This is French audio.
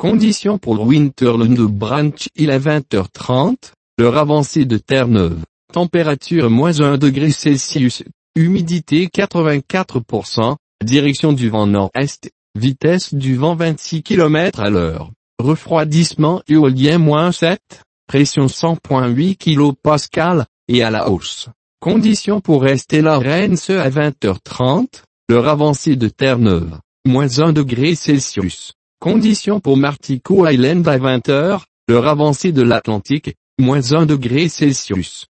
Conditions pour Winterland de Branch Hill à 20h30, l'heure avancée de Terre-Neuve. Température -1 degré Celsius, humidité 84%, direction du vent nord-est, vitesse du vent 26 km à l'heure, refroidissement éolien -7, pression 100.8 kPa, et à la hausse. Conditions pour Estella Rense à 20h30, l'heure avancée de Terre-Neuve, -1 degré Celsius. Conditions pour Martico Island à 20h, l'heure avancée de l'Atlantique, -1 degré Celsius.